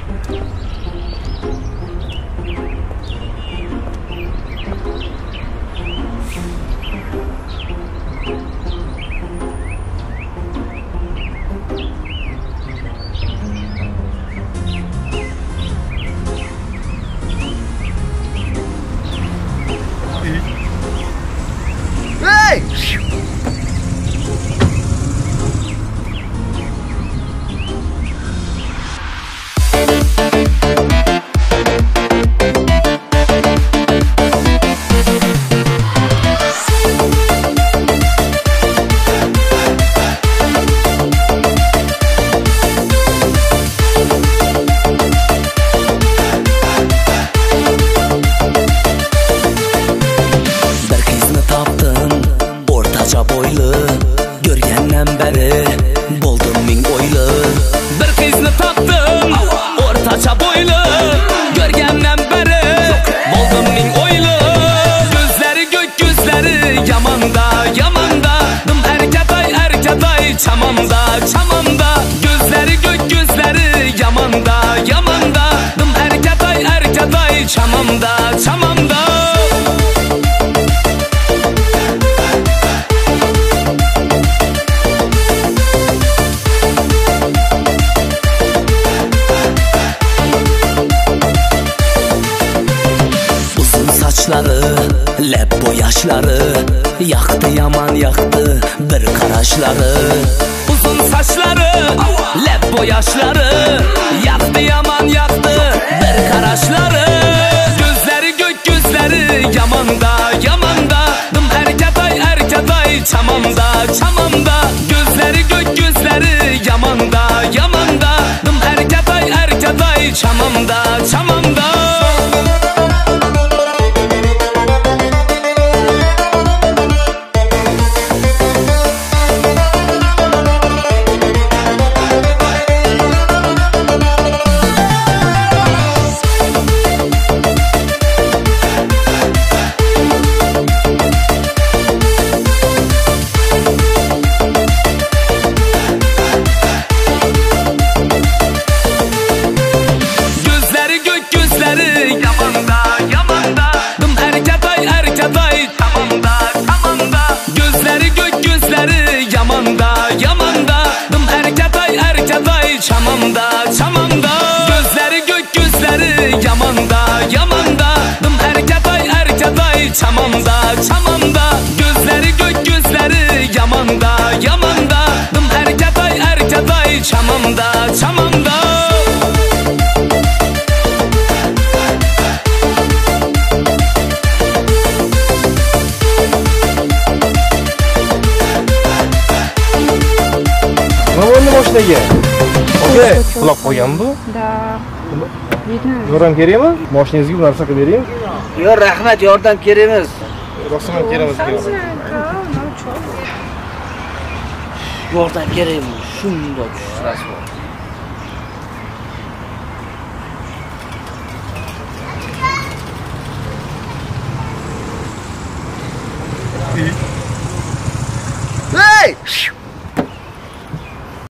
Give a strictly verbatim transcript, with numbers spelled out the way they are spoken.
Çamamda, çamamda, gözleri gök gözleri yamanda, yamanda, dım erkeday erkeday çamamda, çamamda. Uzun saçları, lep boyaşları, yaktı yaman yaktı bir karaşları. Uzun saçları, lep boyaşları, yaktı yaman yaktı bir karaşları. Gözleri gök gözleri yamanda, yamanda, dım erkeday erkeday çamamda, çamamda. Gözleri gök gözleri yamanda, yamanda, dım erkeday erkeday çamamda, çamamda. Çamamda, çamamda, gözleri gök gözleri yamanda, yamanda, dım erkeday erkeday çamamda, çamamda. Gözleri gök gözleri yamanda, yamanda, dım erkeday erkeday çamamda, çamamda. Navo'nun boshida ye. Oke, quloq qo'ygan bu? Da. Yordam kerakmi? Mashinangizga bir narsa qilib bering. Yo'q, rahmat, yordam kerak emas. Rostdan kerak emas. Yordam kerakmi? Shundoq tushirasiz.